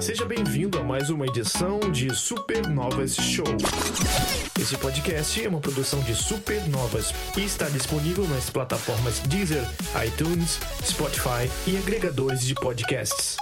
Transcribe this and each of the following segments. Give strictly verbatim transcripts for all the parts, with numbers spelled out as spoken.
Seja bem-vindo a mais uma edição de Supernovas Show. Esse podcast é uma produção de Supernovas e está disponível nas plataformas Deezer, iTunes, Spotify e agregadores de podcasts.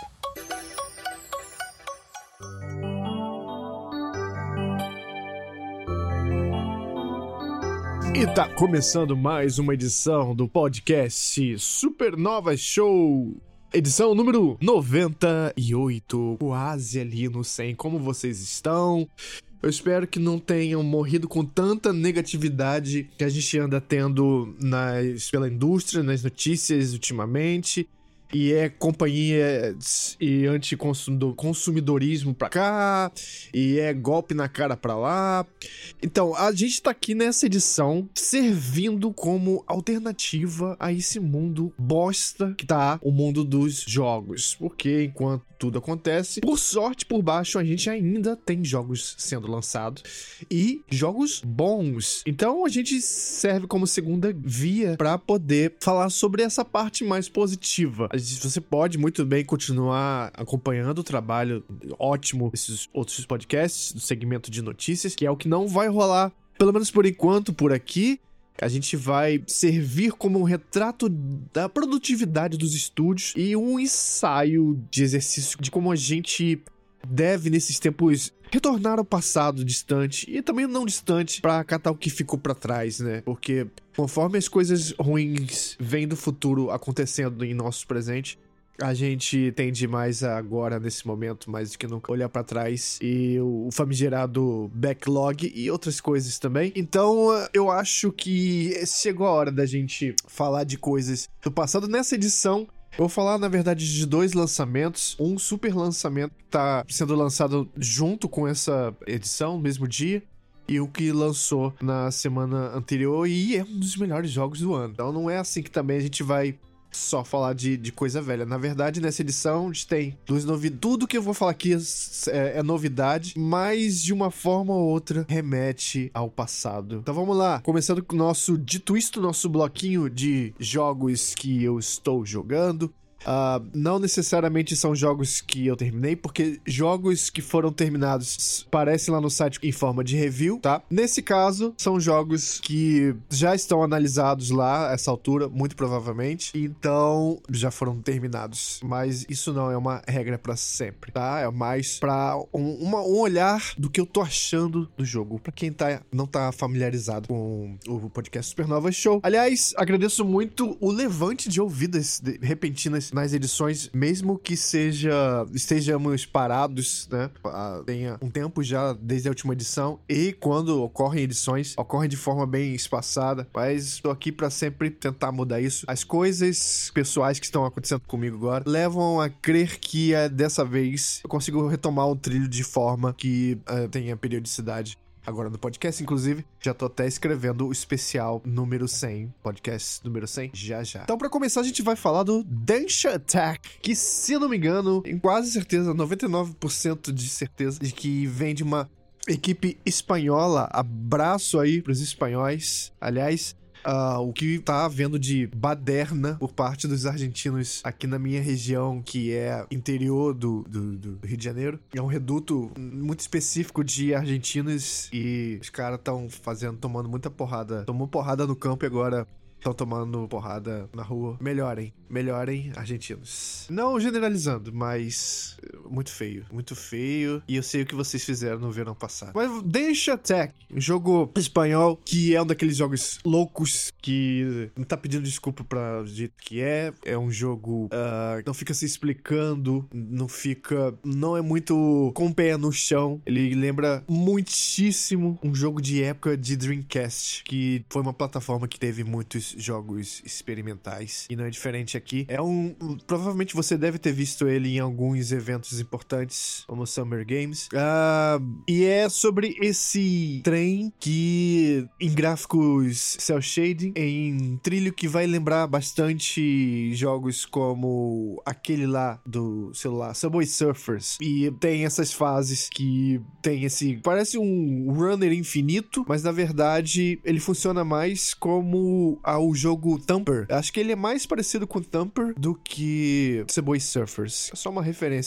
E tá começando mais uma edição do podcast Supernovas Show. Edição número noventa e oito, quase ali no cem. Como vocês estão? Eu espero que não tenham morrido com tanta negatividade que a gente anda tendo nas, pela indústria, nas notícias ultimamente. E é companhia e anticonsumidorismo pra cá, e é golpe na cara pra lá. Então, a gente tá aqui nessa edição servindo como alternativa a esse mundo bosta que tá o mundo dos jogos. Porque enquanto tudo acontece, por sorte, por baixo, a gente ainda tem jogos sendo lançados e jogos bons. Então, a gente serve como segunda via pra poder falar sobre essa parte mais positiva. Você pode muito bem continuar acompanhando o trabalho ótimo desses outros podcasts do segmento de notícias, que é o que não vai rolar, pelo menos por enquanto, por aqui. A gente vai servir como um retrato da produtividade dos estúdios e um ensaio de exercício de como a gente deve, nesses tempos, retornar ao passado distante e também não distante para catar o que ficou para trás, né? Porque conforme as coisas ruins vêm do futuro acontecendo em nosso presente, a gente tende mais a, agora, nesse momento, mais do que nunca, olhar pra trás e o famigerado backlog e outras coisas também. Então, eu acho que chegou a hora da gente falar de coisas do passado. Nessa edição, eu vou falar, na verdade, de dois lançamentos. Um super lançamento que tá sendo lançado junto com essa edição, no mesmo dia, e o que lançou na semana anterior, e é um dos melhores jogos do ano. Então, não é assim que também a gente vai só falar de, de coisa velha. Na verdade, nessa edição, a gente tem duas novidades. Tudo que eu vou falar aqui é, é novidade, mas de uma forma ou outra remete ao passado. Então vamos lá, começando com o nosso dito isto, nosso bloquinho de jogos que eu estou jogando. Uh, não necessariamente são jogos que eu terminei, porque jogos que foram terminados aparecem lá no site em forma de review, tá? Nesse caso, são jogos que já estão analisados lá a essa altura, muito provavelmente, então já foram terminados. Mas isso não é uma regra pra sempre, tá? É mais pra um, uma, um olhar do que eu tô achando do jogo, pra quem tá, não tá familiarizado com o podcast Supernovas Show. Aliás, agradeço muito o levante de ouvidas de, repentinas nas edições, mesmo que seja estejamos parados, né? Tenha um tempo já desde a última edição, e quando ocorrem edições, ocorrem de forma bem espaçada, mas estou aqui para sempre tentar mudar isso. As coisas pessoais que estão acontecendo comigo agora levam a crer que é, dessa vez eu consigo retomar o trilho de forma que uh, tenha periodicidade. Agora no podcast, inclusive, já tô até escrevendo o especial número cem, podcast número cem, já já. Então, pra começar, a gente vai falar do Densha Attack, que, se não me engano, em quase certeza, noventa e nove por cento de certeza, de que vem de uma equipe espanhola. Abraço aí pros espanhóis. Aliás, Uh, o que tá havendo de baderna por parte dos argentinos aqui na minha região, que é interior do, do, do Rio de Janeiro. É um reduto muito específico de argentinos e os caras estão fazendo, tomando muita porrada. Tomou porrada no campo e agora estão tomando porrada na rua. Melhorem, melhorem, argentinos. Não generalizando, mas muito feio, muito feio. E eu sei o que vocês fizeram no verão passado. Mas Densha Attack, um jogo espanhol que é um daqueles jogos loucos que não tá pedindo desculpa pra jeito que é. É um jogo uh, não fica se explicando, não fica, não é muito com o pé no chão. Ele lembra muitíssimo um jogo de época de Dreamcast, que foi uma plataforma que teve muitos jogos experimentais, e não é diferente aqui. É um... provavelmente você deve ter visto ele em alguns eventos importantes, como Summer Games. Uh, e é sobre esse trem que, em gráficos cel shading, em trilho que vai lembrar bastante jogos como aquele lá do celular, Subway Surfers. E tem essas fases que tem esse... parece um runner infinito, mas na verdade ele funciona mais como a o jogo Thumper. Acho que ele é mais parecido com Thumper do que Subway Surfers. É só uma referência, porque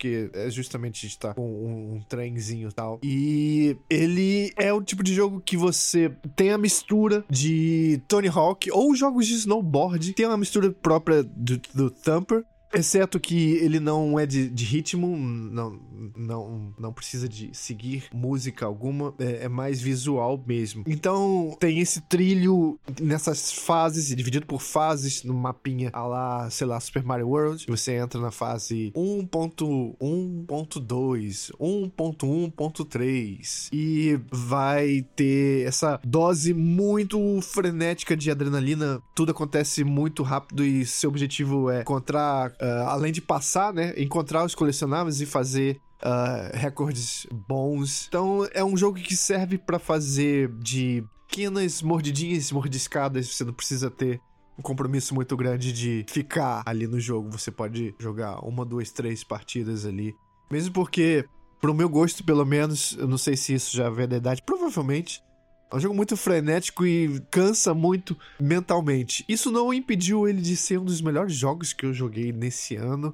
porque é justamente a gente tá com um, um trenzinho e tal. E ele é o tipo de jogo que você tem a mistura de Tony Hawk ou jogos de snowboard, tem uma mistura própria do, do Thumper. Exceto que ele não é de, de ritmo, não, não, não precisa de seguir música alguma, é, é mais visual mesmo. Então tem esse trilho nessas fases, dividido por fases, no mapinha a lá, sei lá, Super Mario World. Você entra na fase um ponto um ponto dois, um ponto um ponto três e vai ter essa dose muito frenética de adrenalina. Tudo acontece muito rápido e seu objetivo é encontrar Uh, além de passar, né, encontrar os colecionáveis e fazer uh, recordes bons. Então é um jogo que serve pra fazer de pequenas mordidinhas, mordiscadas. Você não precisa ter um compromisso muito grande de ficar ali no jogo. Você pode jogar uma, duas, três partidas ali. Mesmo porque, pro meu gosto, pelo menos, eu não sei se isso já é verdade, provavelmente, é um jogo muito frenético e cansa muito mentalmente. Isso não impediu ele de ser um dos melhores jogos que eu joguei nesse ano.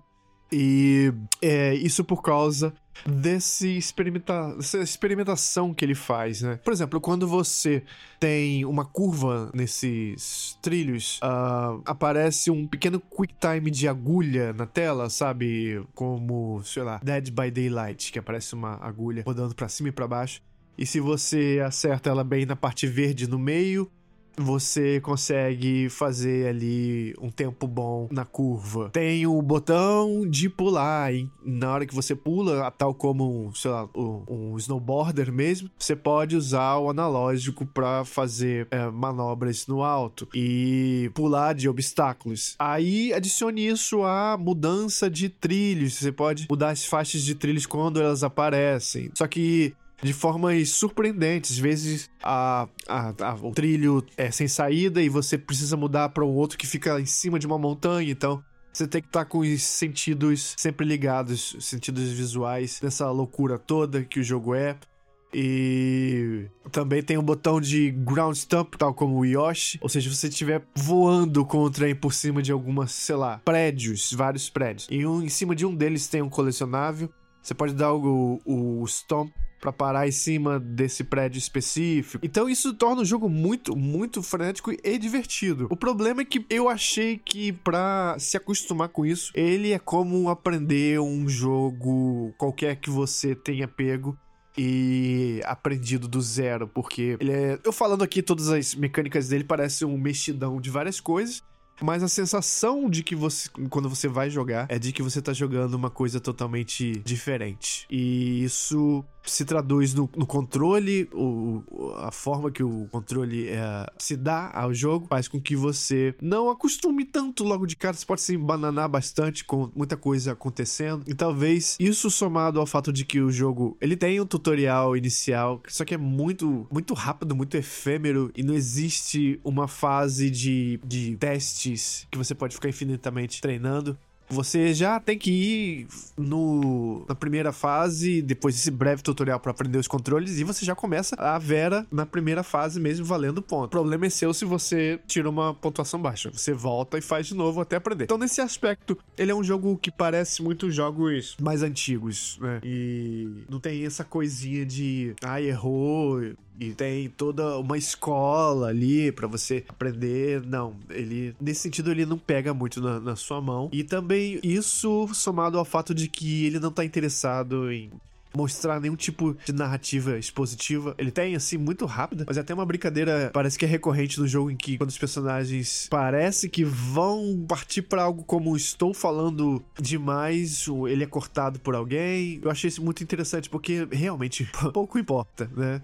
E é isso por causa desse experimenta... dessa experimentação que ele faz, né? Por exemplo, quando você tem uma curva nesses trilhos, uh, aparece um pequeno quick time de agulha na tela, sabe? Como, sei lá, Dead by Daylight, que aparece uma agulha rodando pra cima e pra baixo. E se você acerta ela bem na parte verde no meio, você consegue fazer ali um tempo bom na curva. Tem o botão de pular, e na hora que você pula, tal como, sei lá, um, um snowboarder mesmo, você pode usar o analógico para fazer é, manobras no alto e pular de obstáculos. Aí adicione isso à mudança de trilhos. Você pode mudar as faixas de trilhos quando elas aparecem. Só que de formas surpreendentes. Às vezes a, a, a, o trilho é sem saída e você precisa mudar para um outro que fica em cima de uma montanha. Então você tem que estar com os sentidos sempre ligados, os sentidos visuais, nessa loucura toda que o jogo é. E também tem um botão de ground stomp, tal como o Yoshi. Ou seja, se você estiver voando com o trem por cima de algumas, sei lá, prédios, vários prédios, e um, em cima de um deles tem um colecionável, você pode dar o, o stomp pra parar em cima desse prédio específico. Então isso torna o jogo muito, muito frenético e divertido. O problema é que eu achei que pra se acostumar com isso, ele é como aprender um jogo qualquer que você tenha pego e aprendido do zero, porque ele é... Eu falando aqui todas as mecânicas dele, parece um mexidão de várias coisas, mas a sensação de que você, quando você vai jogar, é de que você tá jogando uma coisa totalmente diferente. E isso se traduz no, no controle, o, a forma que o controle é, se dá ao jogo, faz com que você não acostume tanto logo de cara. Você pode se embananar bastante com muita coisa acontecendo. E talvez isso somado ao fato de que o jogo, ele tem um tutorial inicial, só que é muito, muito rápido, muito efêmero, e não existe uma fase de, de testes que você pode ficar infinitamente treinando. Você já tem que ir no, na primeira fase, depois desse breve tutorial para aprender os controles, e você já começa a Vera na primeira fase mesmo, valendo ponto. O problema é seu se você tira uma pontuação baixa. Você volta e faz de novo até aprender. Então, nesse aspecto, ele é um jogo que parece muito jogos mais antigos, né? E não tem essa coisinha de, ah, errou... E tem toda uma escola ali pra você aprender. Não, ele... Nesse sentido, ele não pega muito na, na sua mão. E também isso somado ao fato de que ele não tá interessado em mostrar nenhum tipo de narrativa expositiva. Ele tem, assim, muito rápida, mas é até uma brincadeira, parece que é recorrente no jogo, em que quando os personagens parece que vão partir pra algo como estou falando demais, ele é cortado por alguém. Eu achei isso muito interessante, porque realmente pouco importa, né?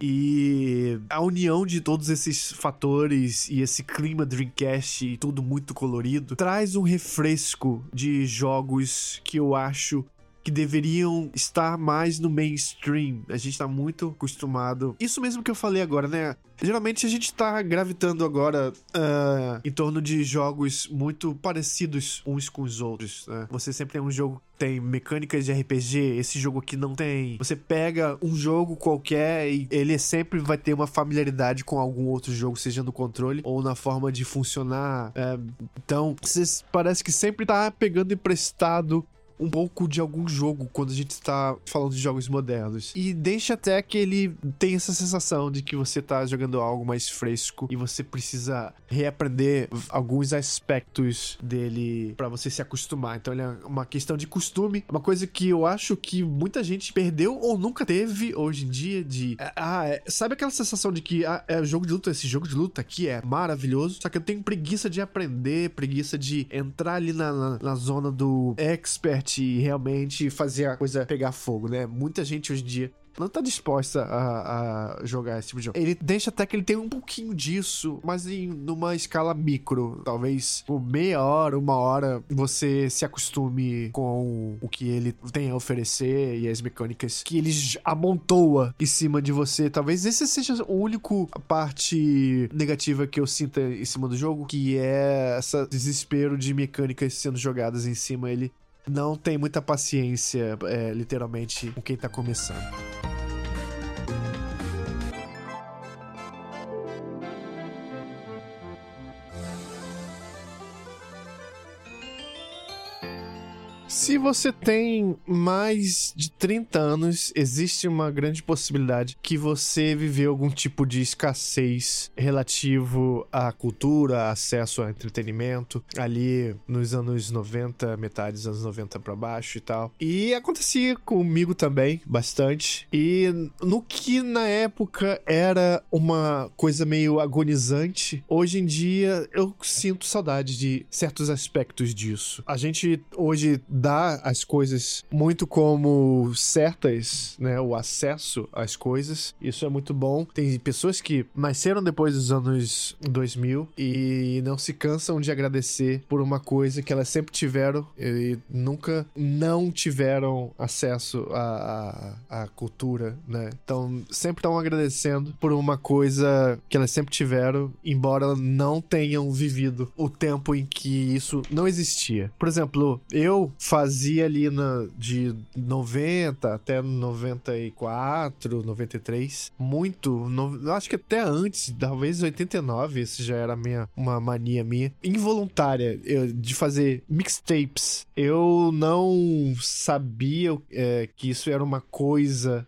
E a união de todos esses fatores e esse clima Dreamcast e tudo muito colorido traz um refresco de jogos que eu acho que deveriam estar mais no mainstream. A gente tá muito acostumado... Isso mesmo que eu falei agora, né? Geralmente a gente tá gravitando agora uh, em torno de jogos muito parecidos uns com os outros, né? Você sempre tem um jogo que tem mecânicas de R P G, esse jogo aqui não tem. Você pega um jogo qualquer e ele sempre vai ter uma familiaridade com algum outro jogo, seja no controle ou na forma de funcionar. É, então, você parece que sempre tá pegando emprestado um pouco de algum jogo quando a gente está falando de jogos modernos. E deixa até que ele tem essa sensação de que você tá jogando algo mais fresco e você precisa reaprender alguns aspectos dele pra você se acostumar. Então ele é uma questão de costume, uma coisa que eu acho que muita gente perdeu ou nunca teve hoje em dia de... Ah, é, sabe aquela sensação de que ah, é jogo de luta, esse jogo de luta aqui é maravilhoso, só que eu tenho preguiça de aprender, preguiça de entrar ali na, na, na zona do expert e realmente fazer a coisa pegar fogo, né? Muita gente hoje em dia não tá disposta a, a jogar esse tipo de jogo. Ele deixa até que ele tem um pouquinho disso, mas em numa escala micro. Talvez por meia hora, uma hora, você se acostume com o que ele tem a oferecer e as mecânicas que ele amontoa em cima de você. Talvez esse seja a única parte negativa que eu sinta em cima do jogo, que é esse desespero de mecânicas sendo jogadas em cima. Ele não tem muita paciência, é, literalmente, com quem tá começando. Se você tem mais de trinta anos, existe uma grande possibilidade que você viveu algum tipo de escassez relativo à cultura, acesso a entretenimento, ali nos anos noventa, metade dos anos noventa pra baixo e tal. E acontecia comigo também, bastante. E no que na época era uma coisa meio agonizante, hoje em dia eu sinto saudade de certos aspectos disso. A gente hoje dá as coisas muito como certas, né? O acesso às coisas. Isso é muito bom. Tem pessoas que nasceram depois dos anos dois mil e não se cansam de agradecer por uma coisa que elas sempre tiveram e nunca não tiveram acesso à, à, à cultura, né? Então, sempre estão agradecendo por uma coisa que elas sempre tiveram, embora não tenham vivido o tempo em que isso não existia. Por exemplo, eu fazia ali na, de noventa até noventa e quatro, noventa e três, muito, no, acho que até antes, talvez oitenta e nove, isso já era minha, uma mania minha, involuntária, eu, de fazer mixtapes. Eu não sabia é, que isso era uma coisa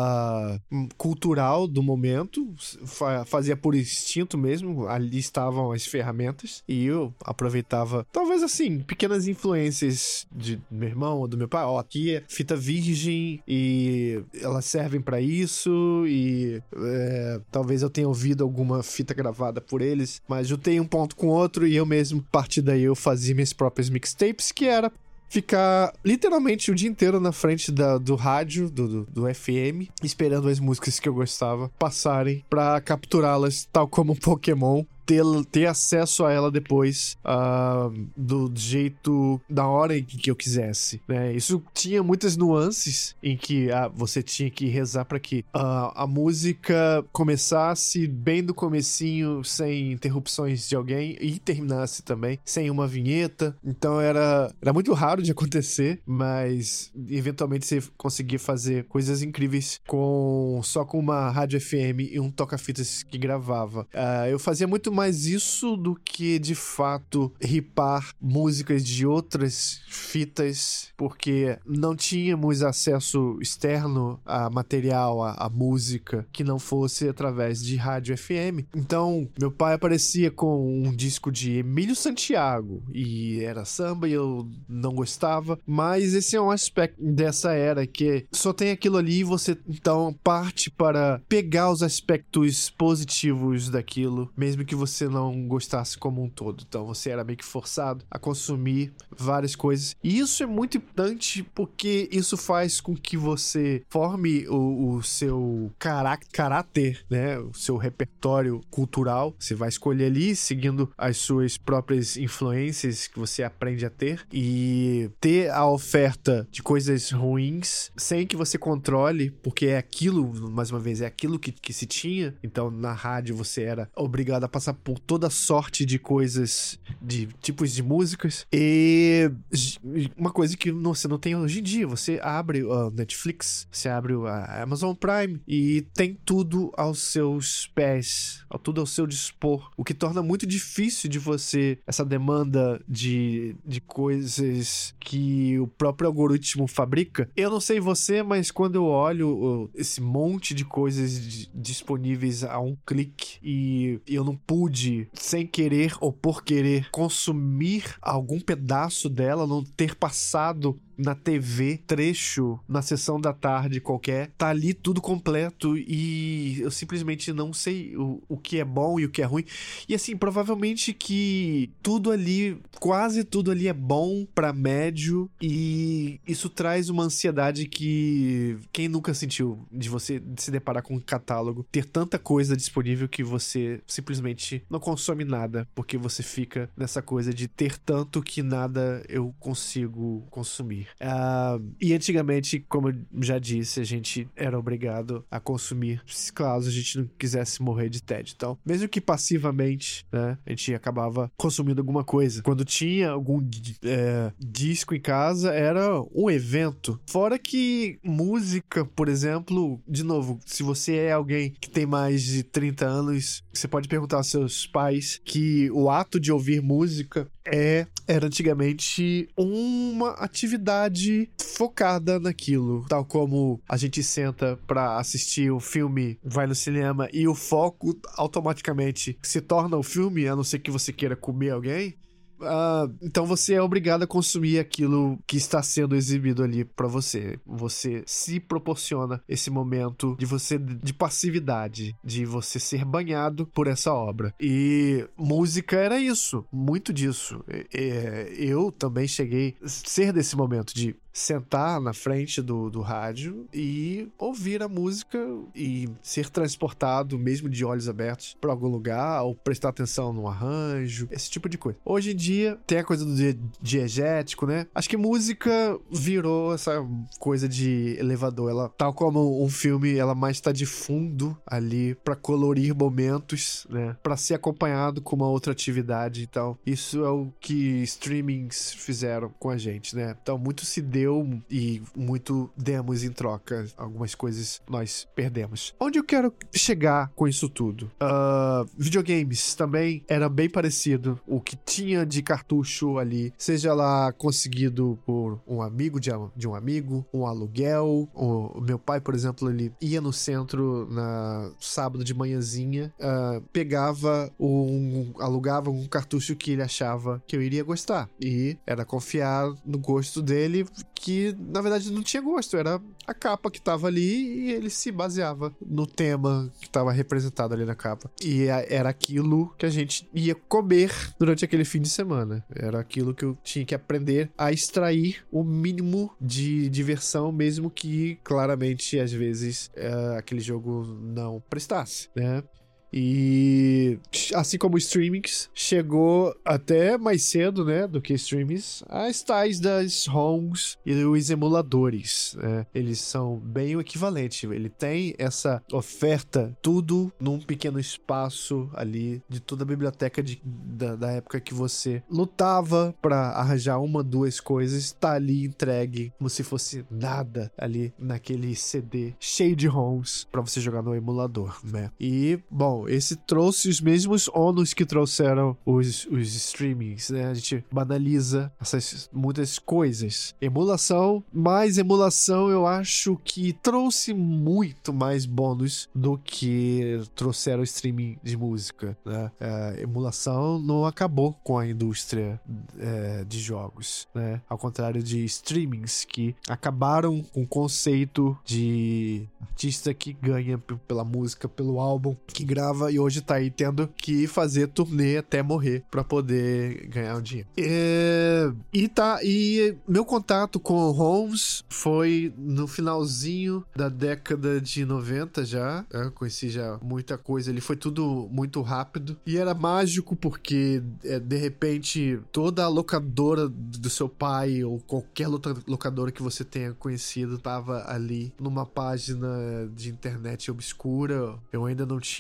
uh, cultural do momento, fa- fazia por instinto mesmo, ali estavam as ferramentas, e eu aproveitava, talvez assim, pequenas influências de meu irmão ou do meu pai. Ó, aqui é fita virgem e elas servem pra isso e é, talvez eu tenha ouvido alguma fita gravada por eles, mas juntei um ponto com outro e eu mesmo, a partir daí eu fazia minhas próprias mixtapes, que era ficar literalmente o dia inteiro na frente da, do rádio, do, do, do F M, esperando as músicas que eu gostava passarem pra capturá-las, tal como um Pokémon. Ter, ter acesso a ela depois uh, do jeito, da hora em que eu quisesse, né? Isso tinha muitas nuances em que ah, você tinha que rezar para que uh, a música começasse bem do comecinho, sem interrupções de alguém, e terminasse também sem uma vinheta. Então era, era muito raro de acontecer, mas eventualmente você conseguia fazer coisas incríveis com, só com uma rádio F M e um toca-fitas que gravava. Uh, eu fazia muito mais isso do que, de fato, ripar músicas de outras fitas, porque não tínhamos acesso externo a material, a, a música, que não fosse através de rádio F M. Então, meu pai aparecia com um disco de Emílio Santiago, e era samba e eu não gostava, mas esse é um aspecto dessa era, que só tem aquilo ali e você, então, parte para pegar os aspectos positivos daquilo, mesmo que você não gostasse como um todo. Então você era meio que forçado a consumir várias coisas. E isso é muito importante porque isso faz com que você forme o, o seu cará- caráter, né? O seu repertório cultural. Você vai escolher ali, seguindo as suas próprias influências que você aprende a ter, e ter a oferta de coisas ruins sem que você controle, porque é aquilo, mais uma vez, é aquilo que, que se tinha. Então na rádio você era obrigado a passar passa por toda sorte de coisas, de tipos de músicas. E uma coisa que você não tem hoje em dia, você abre a Netflix, você abre a Amazon Prime e tem tudo aos seus pés, tudo ao seu dispor, o que torna muito difícil de você, essa demanda de, de coisas que o próprio algoritmo fabrica. Eu não sei você, mas quando eu olho esse monte de coisas disponíveis a um clique e eu não pude, sem querer ou por querer, consumir algum pedaço dela, não ter passado na T V, trecho, na sessão da tarde qualquer, tá ali tudo completo e eu simplesmente não sei o, o que é bom e o que é ruim. E assim, provavelmente que tudo ali, quase tudo ali é bom pra médio, e isso traz uma ansiedade que quem nunca sentiu de você se deparar com um catálogo, ter tanta coisa disponível que você simplesmente não consome nada, porque você fica nessa coisa de ter tanto que nada eu consigo consumir. Uh, e antigamente, como eu já disse, a gente era obrigado a consumir caso a gente não quisesse morrer de tédio. Então, mesmo que passivamente, né, a gente acabava consumindo alguma coisa. Quando tinha algum é, disco em casa, era um evento. Fora que música, por exemplo, de novo, se você é alguém que tem mais de trinta anos, você pode perguntar aos seus pais que o ato de ouvir música é, era antigamente uma atividade focada naquilo, tal como a gente senta pra assistir o filme, vai no cinema e o foco automaticamente se torna o filme, a não ser que você queira comer alguém. Uh, então você é obrigado a consumir aquilo que está sendo exibido ali pra você. Você se proporciona esse momento de você de passividade, de você ser banhado por essa obra. E música era isso, muito disso. É, eu também cheguei a ser desse momento de sentar na frente do, do rádio e ouvir a música e ser transportado, mesmo de olhos abertos, para algum lugar, ou prestar atenção no arranjo, esse tipo de coisa. Hoje em dia, tem a coisa do diegético, né? Acho que música virou essa coisa de elevador. Ela, tal como um filme, ela mais tá de fundo ali para colorir momentos, né? Para ser acompanhado com uma outra atividade e tal. Isso é o que streamings fizeram com a gente, né? Então, muito se deu e muito demos em troca. Algumas coisas nós perdemos. Onde eu quero chegar com isso tudo? Uh, videogames também era bem parecido. O que tinha de cartucho ali, seja lá conseguido por um amigo de, de um amigo, um aluguel. O, o meu pai, por exemplo, ele ia no centro na sábado de manhãzinha, uh, pegava um, alugava um cartucho que ele achava que eu iria gostar. E era confiar no gosto dele, que na verdade não tinha gosto, era a capa que tava ali e ele se baseava no tema que tava representado ali na capa. E era aquilo que a gente ia comer durante aquele fim de semana. Era aquilo que eu tinha que aprender a extrair o mínimo de diversão, mesmo que claramente às vezes é, aquele jogo não prestasse, né? E assim como o streamings chegou até mais cedo, né, do que streamings, as tais das ROMs e os emuladores, né? Eles são bem o equivalente. Ele tem essa oferta, tudo num pequeno espaço ali de toda a biblioteca de, da, da época que você lutava pra arranjar uma, duas coisas, tá ali entregue como se fosse nada ali naquele C D cheio de ROMs pra você jogar no emulador, né? E, bom, esse trouxe os mesmos ônus que trouxeram os, os streamings, né? A gente banaliza essas muitas coisas. Emulação, mais emulação eu acho que trouxe muito mais bônus do que trouxeram o streaming de música, né? A emulação não acabou com a indústria é, de jogos, né? Ao contrário de streamings que acabaram com o conceito de artista que ganha p- pela música, pelo álbum que grava e hoje tá aí tendo que fazer turnê até morrer pra poder ganhar o dinheiro. É, e tá, e meu contato com o ROMs foi no finalzinho da década de noventa já. Eu conheci já muita coisa, ele foi tudo muito rápido e era mágico porque é, de repente toda a locadora do seu pai ou qualquer outra locadora que você tenha conhecido tava ali numa página de internet obscura. Eu ainda não tinha um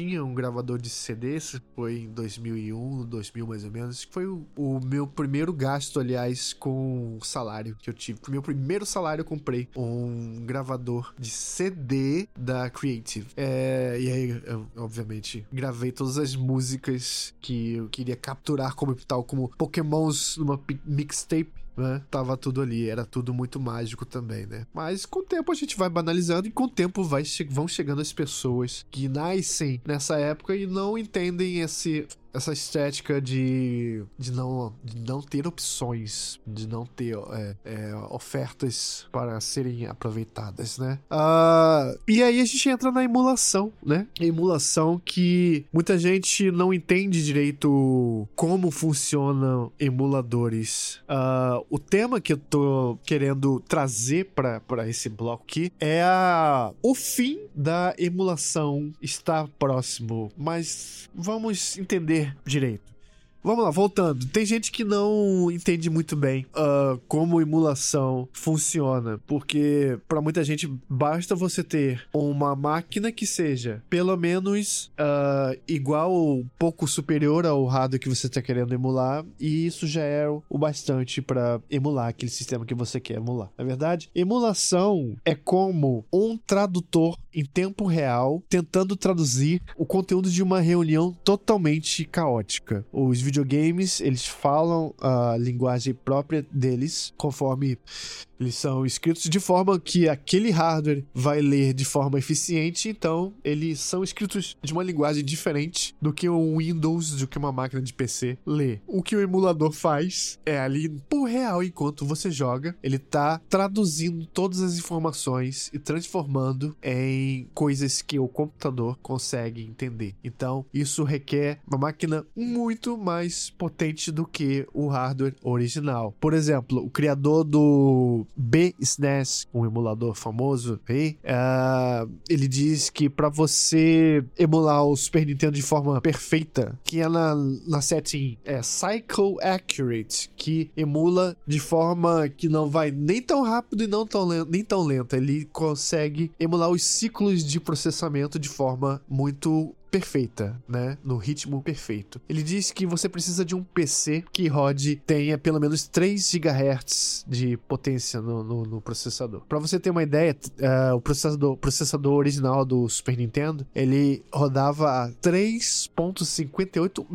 gravador de C Ds, foi em dois mil e um, dois mil mais ou menos. Foi o, o meu primeiro gasto, aliás, com salário que eu tive. O meu primeiro salário eu comprei um gravador de C D da Creative. É, e aí, eu, obviamente, gravei todas as músicas que eu queria capturar como tal, como Pokémons numa mixtape. Né? Tava tudo ali, era tudo muito mágico também, né? Mas com o tempo a gente vai banalizando e com o tempo vai che- vão chegando as pessoas que nascem nessa época e não entendem esse... essa estética de, de, não, de não ter opções, de não ter é, é, ofertas para serem aproveitadas, né? Uh, e aí a gente entra na emulação, né? A emulação que muita gente não entende direito como funcionam emuladores. Uh, o tema que eu tô querendo trazer para esse bloco aqui é a, o fim da emulação está próximo, mas vamos entender direito. Vamos lá, voltando. Tem gente que não entende muito bem uh, como emulação funciona, porque para muita gente basta você ter uma máquina que seja pelo menos uh, igual ou pouco superior ao hardware que você está querendo emular, e isso já é o bastante para emular aquele sistema que você quer emular. Na verdade, emulação é como um tradutor em tempo real tentando traduzir o conteúdo de uma reunião totalmente caótica. Os videogames, eles falam a linguagem própria deles, conforme eles são escritos, de forma que aquele hardware vai ler de forma eficiente, então eles são escritos de uma linguagem diferente do que um Windows, do que uma máquina de P C lê. O que o emulador faz é ali, por real, enquanto você joga, ele tá traduzindo todas as informações e transformando em coisas que o computador consegue entender. Então, isso requer uma máquina muito mais potente do que o hardware original. Por exemplo, o criador do B S N E S, um emulador famoso aí, uh, ele diz que para você emular o Super Nintendo de forma perfeita, que é na, na setting é Cycle Accurate, que emula de forma que não vai nem tão rápido e não tão lento, nem tão lenta. Ele consegue emular os ciclos de processamento de forma muito perfeita, né? No ritmo perfeito. Ele diz que você precisa de um P C que rode, tenha pelo menos três gigahertz de potência no, no, no processador. Para você ter uma ideia, uh, o processador, processador original do Super Nintendo, ele rodava a três vírgula cinquenta e oito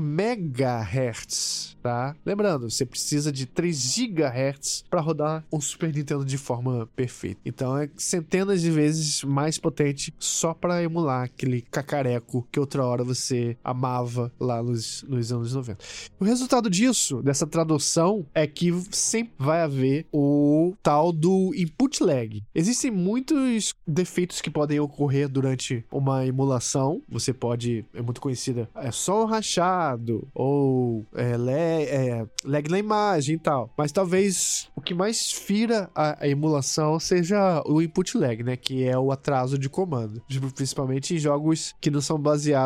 megahertz, tá? Lembrando, você precisa de três gigahertz para rodar um Super Nintendo de forma perfeita. Então é centenas de vezes mais potente só para emular aquele cacareco que outra hora você amava lá nos, nos anos noventa. O resultado disso, dessa tradução, é que sempre vai haver o tal do input lag. Existem muitos defeitos que podem ocorrer durante uma emulação. Você pode, é muito conhecida, é som rachado, ou é, lag, é, lag na imagem e tal. Mas talvez o que mais fira a, a emulação seja o input lag, né? Que é o atraso de comando. Principalmente em jogos que não são baseados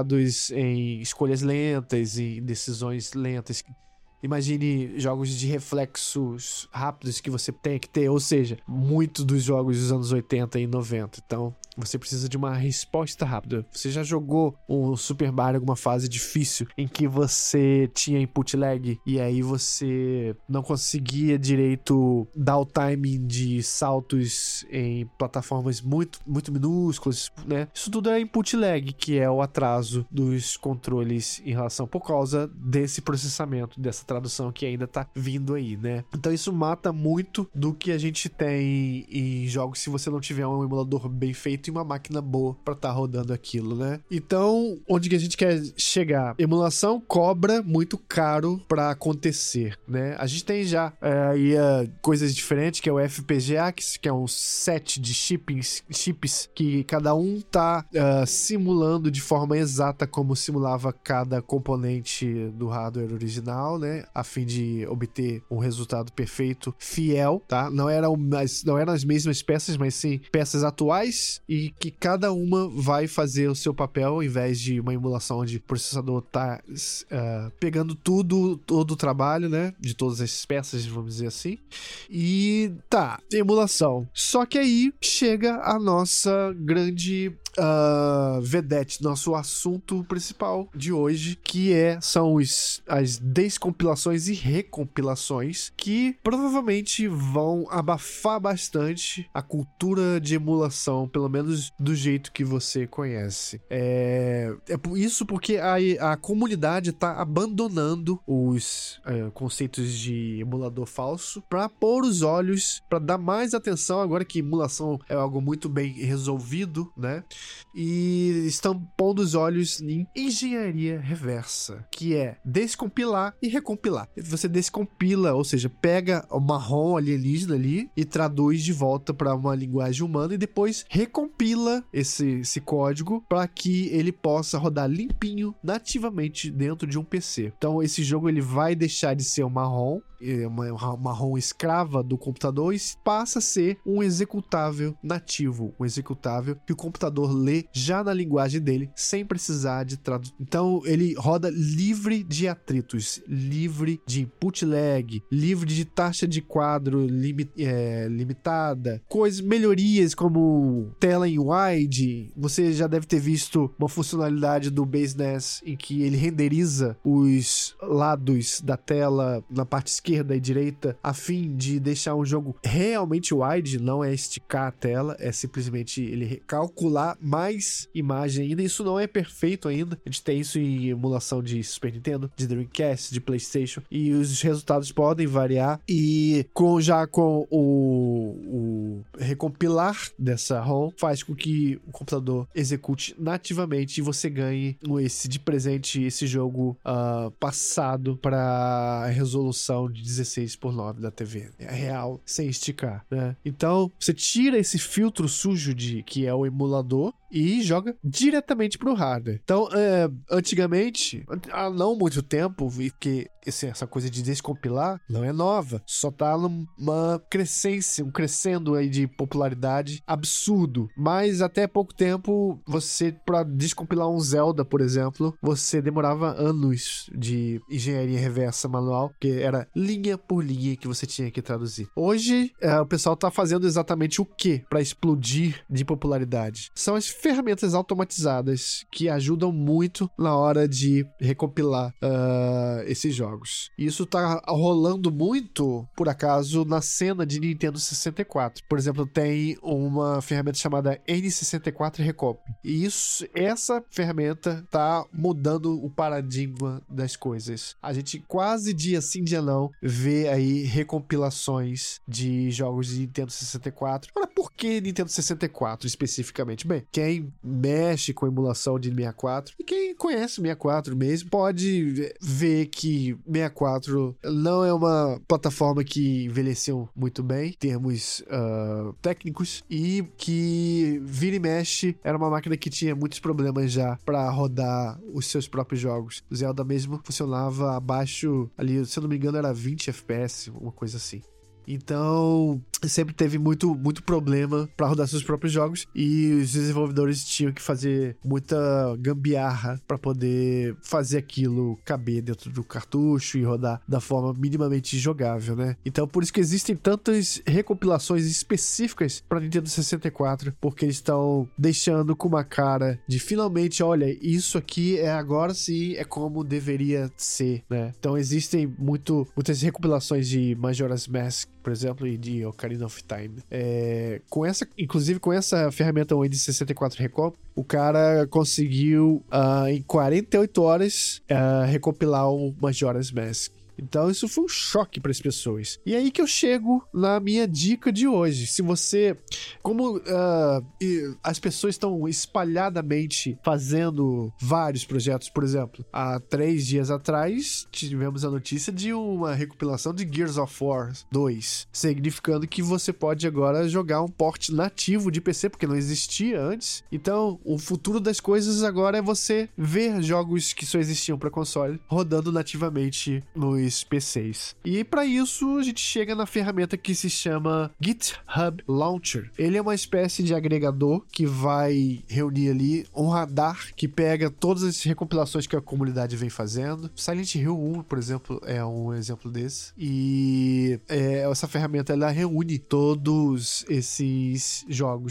em escolhas lentas e decisões lentas. Imagine jogos de reflexos rápidos que você tem que ter, ou seja, muitos dos jogos dos anos oitenta e noventa. Então, você precisa de uma resposta rápida. Você já jogou um Super Mario, alguma fase difícil em que você tinha input lag e aí você não conseguia direito dar o timing de saltos em plataformas muito, muito minúsculas, né? Isso tudo é input lag, que é o atraso dos controles em relação por causa desse processamento, dessa tradução que ainda tá vindo aí, né? Então isso mata muito do que a gente tem em jogos se você não tiver um emulador bem feito e uma máquina boa pra estar tá rodando aquilo, né? Então, onde que a gente quer chegar? Emulação cobra muito caro pra acontecer, né? A gente tem já é, aí uh, coisas diferentes, que é o F P G A, que é um set de chips, chips que cada um tá uh, simulando de forma exata como simulava cada componente do hardware original, né? A fim de obter um resultado perfeito, fiel, tá? Não eram, não eram as mesmas peças, mas sim peças atuais e que cada uma vai fazer o seu papel, ao invés de uma emulação onde o processador tá uh, pegando tudo, todo o trabalho, né? De todas as peças, vamos dizer assim. E tá, emulação. Só que aí chega a nossa grande uh, vedete nosso assunto principal de hoje, que é, são os, as descompilações e recompilações, que provavelmente vão abafar bastante a cultura de emulação, pelo menos do jeito que você conhece. É, é por isso porque a, a comunidade está abandonando os é, conceitos de emulador falso para pôr os olhos, para dar mais atenção, agora que emulação é algo muito bem resolvido, né? E estão pondo os olhos em engenharia reversa, que é descompilar e recompilar. Você descompila, ou seja, pega o marrom alienígena ali e traduz de volta para uma linguagem humana e depois recompila esse, esse código para que ele possa rodar limpinho, nativamente dentro de um P C. Então esse jogo ele vai deixar de ser um marrom, uma marrom escrava do computador, e passa a ser um executável nativo, um executável que o computador lê já na linguagem dele, sem precisar de tradução. Então ele roda livre de atritos, livre de input lag, livre de taxa de quadro limi é, limitada, coisas, melhorias como tela em wide. Você já deve ter visto uma funcionalidade do Base N E S em que ele renderiza os lados da tela na parte esquerda e direita, a fim de deixar um jogo realmente wide, não é esticar a tela, é simplesmente ele calcular mais imagem ainda. Isso não é perfeito ainda, a gente tem isso em emulação de Super Nintendo, de Dreamcast, de PlayStation, e os resultados podem variar, e com, já com o, o recompilar dessa ROM, faz com que o computador execute nativamente e você ganhe esse, de presente esse jogo uh, passado para resolução de dezesseis por nove da T V. É real, sem esticar, né? Então, você tira esse filtro sujo de que é o emulador e joga diretamente pro hardware. Então, é, antigamente, há não muito tempo, vi que esse, essa coisa de descompilar não é nova, só tá numa crescência, um crescendo aí de popularidade absurdo. Mas até pouco tempo, você, pra descompilar um Zelda, por exemplo, você demorava anos de engenharia reversa manual, que era linha por linha que você tinha que traduzir. Hoje, é, o pessoal tá fazendo exatamente o que para explodir de popularidade? São as ferramentas automatizadas que ajudam muito na hora de recompilar uh, esses jogos. Isso tá rolando muito, por acaso, na cena de Nintendo sessenta e quatro. Por exemplo, tem uma ferramenta chamada N sessenta e quatro Recomp. E isso, essa ferramenta tá mudando o paradigma das coisas. A gente quase dia sim, dia não, vê aí recompilações de jogos de Nintendo sessenta e quatro. Agora, por que Nintendo sessenta e quatro especificamente? Bem, quem mexe com emulação de sessenta e quatro e quem conhece sessenta e quatro mesmo pode ver que sessenta e quatro não é uma plataforma que envelheceu muito bem em termos uh, técnicos, e que vira e mexe era uma máquina que tinha muitos problemas já para rodar os seus próprios jogos. O Zelda mesmo funcionava abaixo ali, se eu não me engano era vinte F P S, uma coisa assim. Então, sempre teve muito, muito problema para rodar seus próprios jogos, e os desenvolvedores tinham que fazer muita gambiarra para poder fazer aquilo caber dentro do cartucho e rodar da forma minimamente jogável, né? Então, por isso que existem tantas recompilações específicas para Nintendo sessenta e quatro, porque eles estão deixando com uma cara de finalmente, olha, isso aqui é agora sim, é como deveria ser, né? Então, existem muito, muitas recompilações de Majora's Mask, por exemplo, e de Ocarina of Time. É, com essa, inclusive com essa ferramenta N sessenta e quatro Recomp, o cara conseguiu uh, em quarenta e oito horas uh, recompilar o Majora's Mask. Então isso foi um choque para as pessoas. E é aí que eu chego na minha dica de hoje. Se você... Como uh, as pessoas estão espalhadamente fazendo vários projetos, por exemplo, há três dias atrás tivemos a notícia de uma recompilação de Gears of War dois, significando que você pode agora jogar um port nativo de P C, porque não existia antes. Então o futuro das coisas agora é você ver jogos que só existiam para console rodando nativamente no P Cs. E para isso a gente chega na ferramenta que se chama GitHub Launcher. Ele é uma espécie de agregador que vai reunir ali um radar que pega todas as recompilações que a comunidade vem fazendo. Silent Hill um, por exemplo, é um exemplo desse. E é, essa ferramenta ela reúne todos esses jogos.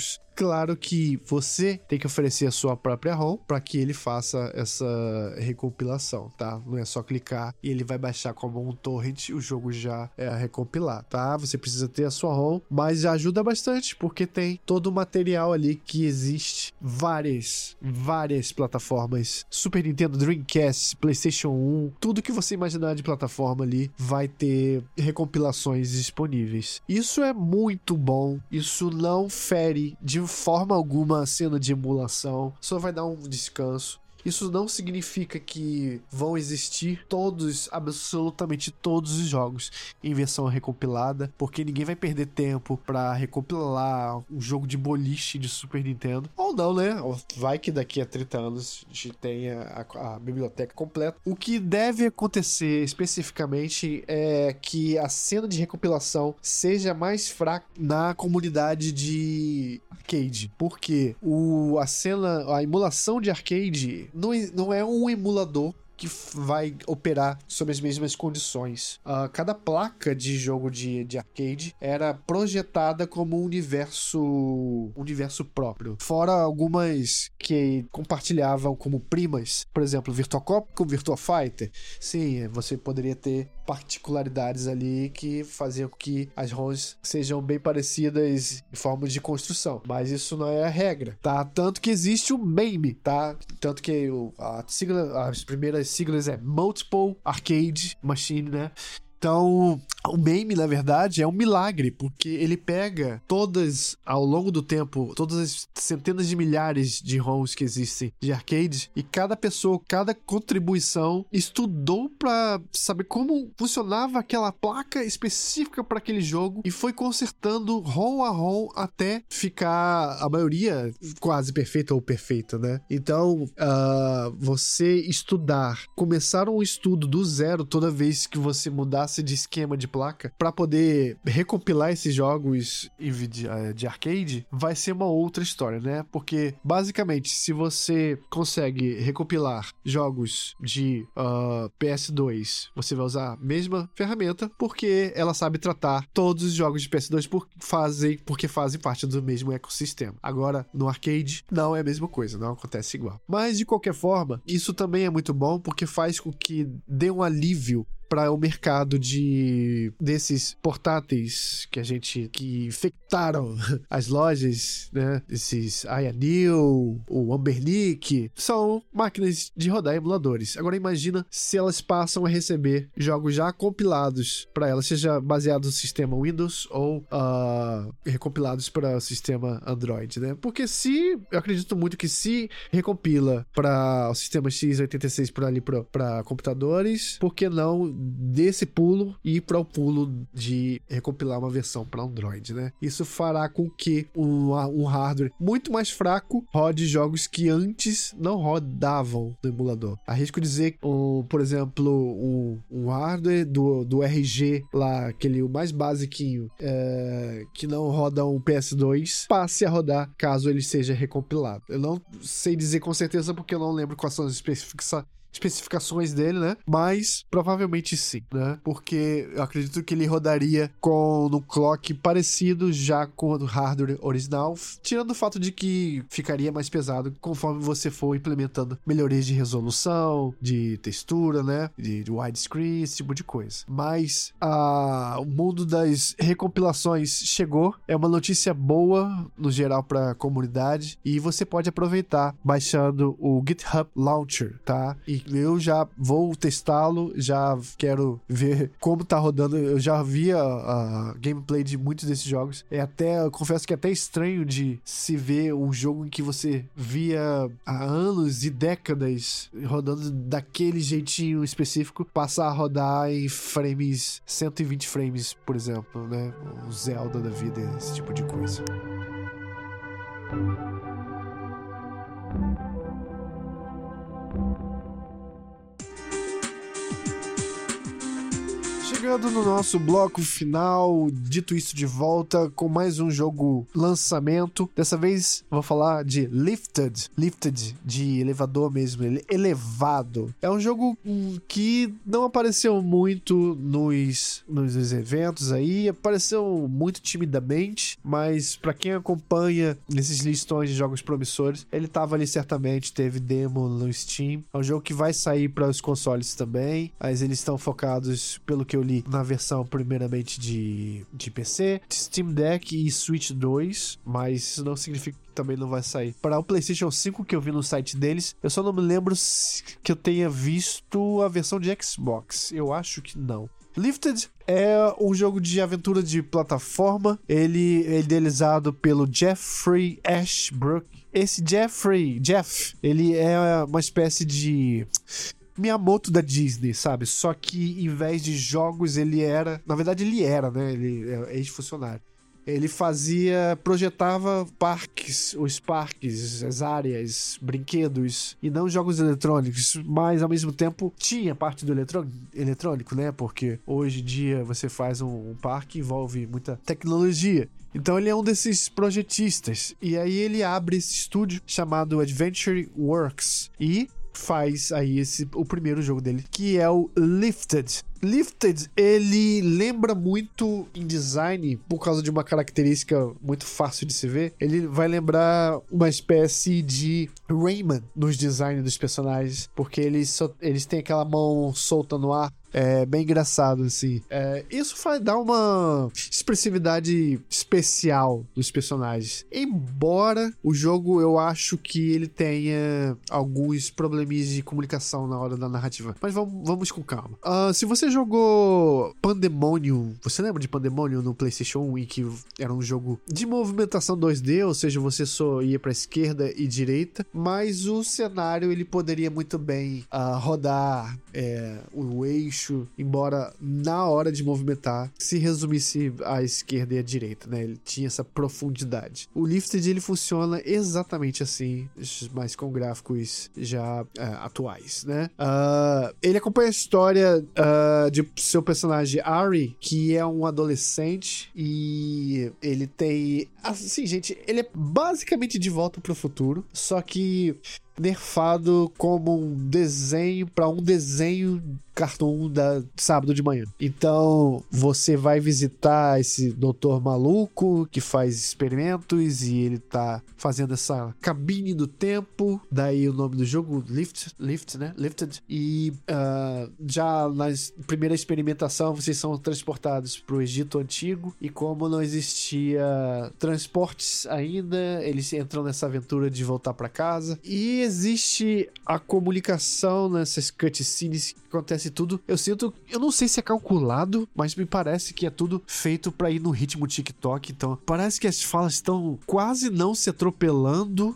claro que você tem que oferecer a sua própria ROM para que ele faça essa recompilação, tá? Não é só clicar e ele vai baixar como um torrent, o jogo já é recompilar, tá? Você precisa ter a sua ROM, mas já ajuda bastante porque tem todo o material ali que existe, várias, várias plataformas, Super Nintendo, Dreamcast, PlayStation um, tudo que você imaginar de plataforma ali vai ter recompilações disponíveis. Isso é muito bom, isso não fere de forma alguma a cena de emulação, só vai dar um descanso. Isso não significa que vão existir todos, absolutamente todos os jogos em versão recompilada, porque ninguém vai perder tempo pra recompilar um jogo de boliche de Super Nintendo. Ou não, né? Vai que daqui a trinta anos a gente tenha a, a biblioteca completa. O que deve acontecer especificamente é que a cena de recompilação seja mais fraca na comunidade de arcade, porque o, a cena, a emulação de arcade Não, não é um emulador que vai operar sob as mesmas condições. Uh, cada placa de jogo de, de arcade era projetada como um universo, universo próprio. Fora algumas que compartilhavam como primas. Por exemplo, Virtua Cop com Virtua Fighter. Sim, você poderia ter particularidades ali que faziam com que as ROMs sejam bem parecidas em formas de construção. Mas isso não é a regra, tá? Tanto que existe o MAME, tá? Tanto que a sigla, as primeiras siglas é Multiple Arcade Machine, né? Então, o MAME, na verdade, é um milagre, porque ele pega todas, ao longo do tempo, todas as centenas de milhares de ROMs que existem de arcade, e cada pessoa, cada contribuição estudou para saber como funcionava aquela placa específica para aquele jogo e foi consertando ROM a ROM até ficar, a maioria, quase perfeita ou perfeita, né? Então, uh, você estudar, começar um estudo do zero toda vez que você mudasse de esquema de placa para poder recompilar esses jogos de, de arcade vai ser uma outra história, né? Porque basicamente se você consegue recompilar jogos de uh, P S dois, você vai usar a mesma ferramenta porque ela sabe tratar todos os jogos de P S dois por fazem, porque fazem parte do mesmo ecossistema. Agora no arcade não é a mesma coisa, não acontece igual. Mas de qualquer forma, isso também é muito bom porque faz com que dê um alívio para o mercado de desses portáteis que a gente que infectaram as lojas, né? Esses Ayanil, o Ambernic, são máquinas de rodar emuladores. Agora imagina se elas passam a receber jogos já compilados para elas, seja baseados no sistema Windows ou uh, recompilados para o sistema Android, né? Porque se, eu acredito muito que se recompila para o sistema x oitenta e seis por ali para computadores, por que não desse pulo e ir para o pulo de recompilar uma versão para Android, né? Isso fará com que um, um hardware muito mais fraco rode jogos que antes não rodavam no emulador. Arrisco dizer, um, por exemplo, um, um hardware do, do R G lá, aquele o mais basiquinho, é, que não roda um P S dois, passe a rodar caso ele seja recompilado. Eu não sei dizer com certeza porque eu não lembro quais são as especificações especificações dele, né? Mas provavelmente sim, né? Porque eu acredito que ele rodaria com um clock parecido já com o hardware original, tirando o fato de que ficaria mais pesado conforme você for implementando melhorias de resolução, de textura, né? De, de widescreen, esse tipo de coisa. Mas a, o mundo das recompilações chegou, é uma notícia boa no geral para a comunidade e você pode aproveitar baixando o GitHub Launcher, tá? E eu já vou testá-lo, já quero ver como tá rodando. Eu já vi a, a gameplay de muitos desses jogos. É até, eu confesso que é até estranho de se ver um jogo em que você via há anos e décadas rodando daquele jeitinho específico, passar a rodar em frames, cento e vinte frames, por exemplo, né? O Zelda da vida, esse tipo de coisa. chegando no nosso bloco final, dito isso, de volta com mais um jogo lançamento. Dessa vez vou falar de Lifted, Lifted de elevador mesmo, elevado. É um jogo que não apareceu muito nos, nos eventos aí, apareceu muito timidamente, mas pra quem acompanha nesses listões de jogos promissores, ele tava ali certamente, teve demo no Steam. É um jogo que vai sair para os consoles também, mas eles estão focados, pelo que eu li, na versão primeiramente de, de P C, Steam Deck e Switch dois, mas isso não significa que também não vai sair para o PlayStation cinco, que eu vi no site deles. Eu só não me lembro que eu tenha visto a versão de Xbox, eu acho que não. Lifted é um jogo de aventura de plataforma. Ele é idealizado pelo Jeffrey Ashbrook. Esse Jeffrey, Jeff, ele é uma espécie de Miyamoto da Disney, sabe? Só que em vez de jogos, ele era... Na verdade, ele era, né? Ele é ex-funcionário. Ele fazia, projetava parques, os parques, as áreas, brinquedos, e não jogos eletrônicos, mas ao mesmo tempo tinha parte do eletrônico, eletrônico, né? Porque hoje em dia você faz um, um parque, envolve muita tecnologia. Então ele é um desses projetistas, e aí ele abre esse estúdio chamado Adventure Works, e faz aí esse, o primeiro jogo dele, que é o Lifted. Lifted, ele lembra muito em design, por causa de uma característica muito fácil de se ver, ele vai lembrar uma espécie de Rayman nos designs dos personagens, porque eles, só, eles têm aquela mão solta no ar. É bem engraçado, assim. É, isso vai dar uma expressividade especial dos personagens. Embora o jogo, eu acho que ele tenha alguns probleminhas de comunicação na hora da narrativa. Mas vamos, vamos com calma. Uh, se você jogou Pandemonium, você lembra de Pandemonium no PlayStation um, em que era um jogo de movimentação dois D, ou seja, você só ia pra esquerda e direita, mas o cenário, ele poderia muito bem uh, rodar é, o eixo, embora na hora de movimentar se resumisse à esquerda e à direita, né? Ele tinha essa profundidade. O Lifted, ele funciona exatamente assim, mas com gráficos já uh, atuais, né? Uh, ele acompanha a história uh, de seu personagem Ari, que é um adolescente, e ele tem... Assim, gente, ele é basicamente De Volta pro Futuro, só que nerfado como um desenho para um desenho cartoon da sábado de manhã. Então você vai visitar esse doutor maluco que faz experimentos, e ele tá fazendo essa cabine do tempo, daí o nome do jogo, Lift, Lift, né? Lifted. E uh, já na primeira experimentação vocês são transportados pro Egito Antigo, e como não existia transportes ainda, eles entram nessa aventura de voltar para casa, e existe a comunicação nessas cutscenes, que acontece tudo. Eu sinto, eu não sei se é calculado, mas me parece que é tudo feito pra ir no ritmo TikTok. Então parece que as falas estão quase não se atropelando,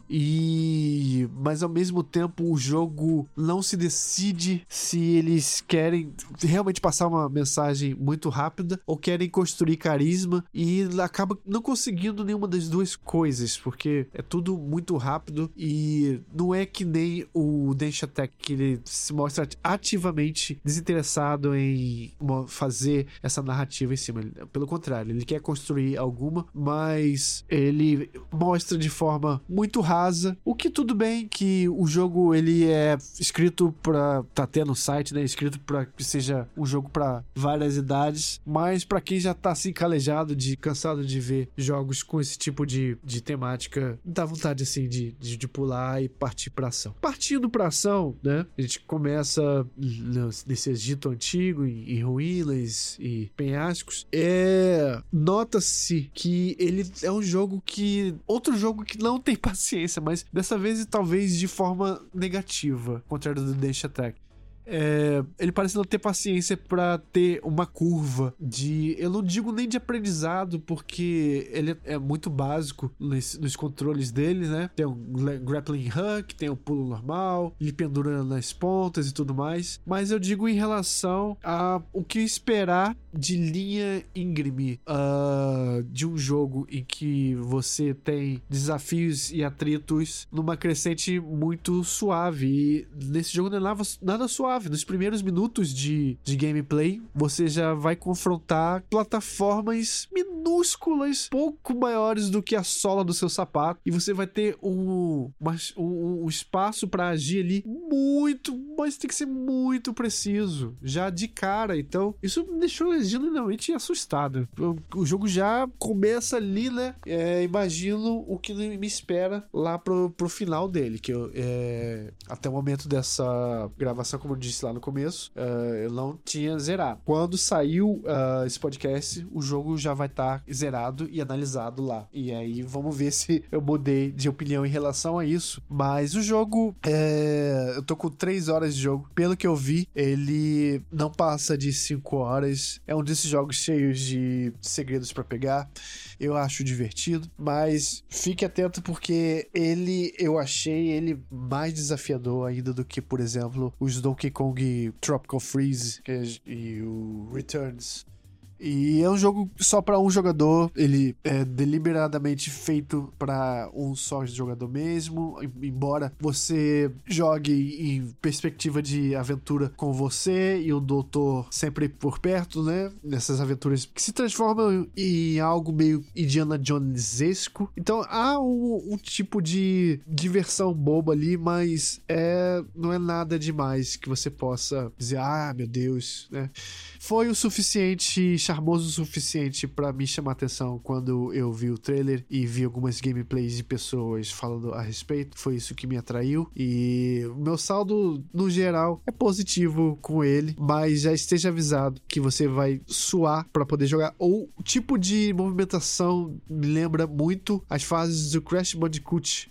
e mas ao mesmo tempo o jogo não se decide se eles querem realmente passar uma mensagem muito rápida ou querem construir carisma, e acaba não conseguindo nenhuma das duas coisas, porque é tudo muito rápido, e não é que nem o Densha Tech, que ele se mostra ativamente desinteressado em fazer essa narrativa em cima. Pelo contrário, ele quer construir alguma, mas ele mostra de forma muito rasa, o que tudo bem, que o jogo ele é escrito pra... tá até no site, né? Escrito pra que seja um jogo pra várias idades, mas pra quem já tá assim calejado, de cansado de ver jogos com esse tipo de, de temática, dá vontade assim de, de, de pular e partir pra ação. Partindo pra ação, né? A gente começa nesse Egito Antigo, em, em ruínas e penhascos. É... Nota-se que ele é um jogo que... Outro jogo que não tem paciência, mas dessa vez talvez de forma negativa, ao contrário do Densha Tech. É, ele parece não ter paciência pra ter uma curva de... Eu não digo nem de aprendizado, porque ele é, é muito básico nos, nos controles dele, né? Tem um grappling hook, tem um pulo normal, ele pendura nas pontas e tudo mais. Mas eu digo em relação a o que esperar de linha íngreme uh, de um jogo em que você tem desafios e atritos numa crescente muito suave. E nesse jogo não é nada, nada suave. Nos primeiros minutos de, de gameplay, você já vai confrontar plataformas minúsculas, pouco maiores do que a sola do seu sapato, e você vai ter um, uma, um, um espaço para agir ali muito, mas tem que ser muito preciso, já de cara. Então, isso me deixou genuinamente assustado. O, o jogo já começa ali, né? É, imagino o que me espera lá pro, pro final dele, que eu, é, até o momento dessa gravação, como eu disse lá no começo, uh, eu não tinha zerado. Quando saiu uh, esse podcast, o jogo já vai estar tá zerado e analisado lá. E aí, vamos ver se eu mudei de opinião em relação a isso. Mas o jogo, é, eu tô com três horas de jogo. Pelo que eu vi, ele não passa de cinco horas. É um desses jogos cheios de segredos pra pegar. Eu acho divertido, mas fique atento porque ele, eu achei ele mais desafiador ainda do que, por exemplo, os Donkey Kong Tropical Freeze e o Returns. E é um jogo só para um jogador, ele é deliberadamente feito para um só jogador mesmo, embora você jogue em perspectiva de aventura com você e o doutor sempre por perto, né? Nessas aventuras que se transformam em algo meio Indiana Jonesesco. Então há um, um tipo de diversão boba ali, mas é, não é nada demais que você possa dizer, ah, meu Deus, né? Foi o suficiente, charmoso o suficiente pra me chamar a atenção quando eu vi o trailer e vi algumas gameplays de pessoas falando a respeito. Foi isso que me atraiu e o meu saldo, no geral, é positivo com ele, mas já esteja avisado que você vai suar pra poder jogar. Ou o tipo de movimentação me lembra muito as fases do Crash Bandicoot,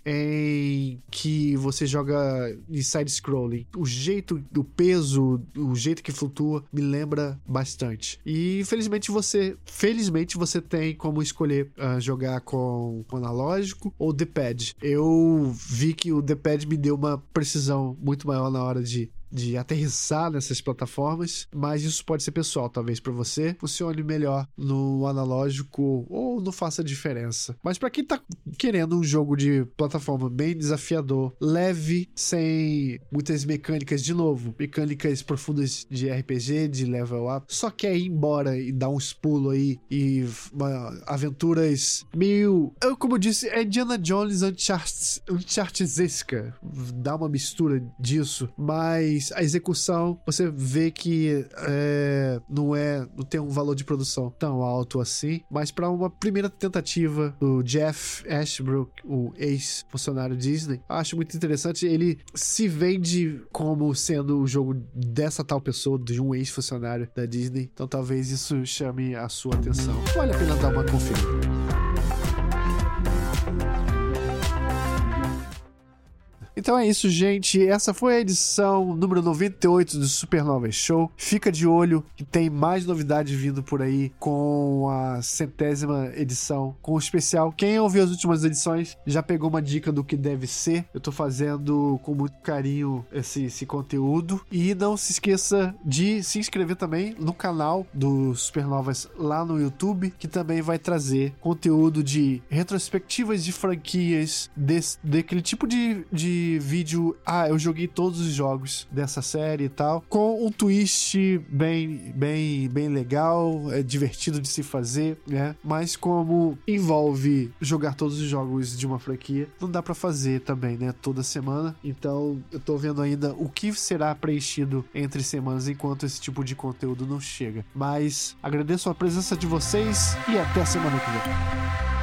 em que você joga em side-scrolling. O jeito, o peso, o jeito que flutua me lembra bastante. E infelizmente você, felizmente você tem como escolher uh, jogar com o analógico ou D-pad. Eu vi que o D-pad me deu uma precisão muito maior na hora de de aterrissar nessas plataformas, mas isso pode ser pessoal, talvez para você funcione melhor no analógico ou não faça diferença. Mas para quem tá querendo um jogo de plataforma bem desafiador, leve, sem muitas mecânicas, de novo, mecânicas profundas de R P G, de level up, só quer ir embora e dar uns pulos aí e uma, aventuras meio, eu como eu disse, é Indiana Jones Uncharted-esca, dá uma mistura disso, mas a execução, você vê que é, não é, não tem um valor de produção tão alto assim, mas para uma primeira tentativa do Jeff Ashbrook, o ex-funcionário Disney, acho muito interessante. Ele se vende como sendo o jogo dessa tal pessoa, de um ex-funcionário da Disney, então talvez isso chame a sua atenção. Vale a pena dar uma conferida. Então é isso, gente. Essa foi a edição número noventa e oito do Supernova Show. Fica de olho que tem mais novidades vindo por aí com a centésima edição, com o especial. Quem ouviu as últimas edições já pegou uma dica do que deve ser. Eu tô fazendo com muito carinho esse, esse conteúdo. E não se esqueça de se inscrever também no canal do Supernovas lá no YouTube, que também vai trazer conteúdo de retrospectivas de franquias, desse, daquele tipo de, de vídeo, ah, eu joguei todos os jogos dessa série e tal, com um twist bem, bem, bem legal, é divertido de se fazer, né? Mas como envolve jogar todos os jogos de uma franquia, não dá pra fazer também, né? Toda semana. Então, eu tô vendo ainda o que será preenchido entre semanas enquanto esse tipo de conteúdo não chega. Mas agradeço a presença de vocês e até a semana que vem.